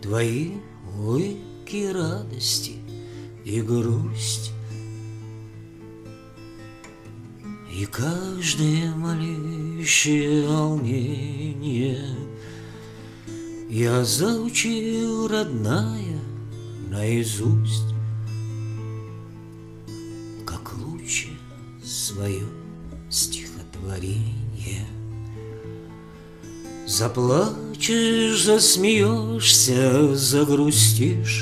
Твои улыбки, радости и грусть, и каждое малейшее волнение я заучил, родная, наизусть, как лучше свое стихотворение. Заплачешь, засмеешься, загрустишь,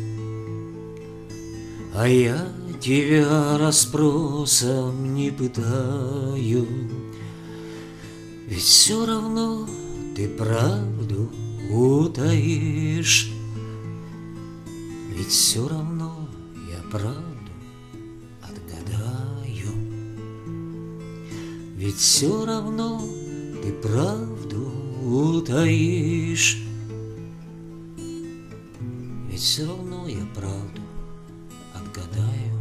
а я тебя расспросом не пытаю, ведь все равно ты правду утаишь, ведь все равно я правду отгадаю, ведь все равно ты правду утаишь, ведь все равно я правду отгадаю.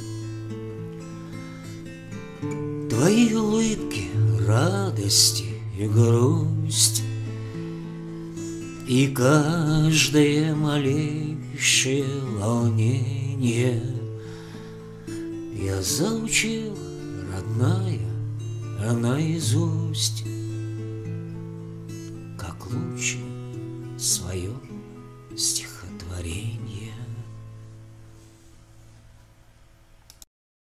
Твои улыбки, радости и грусть, и каждое малейшее волнение я заучил, родная, наизусть,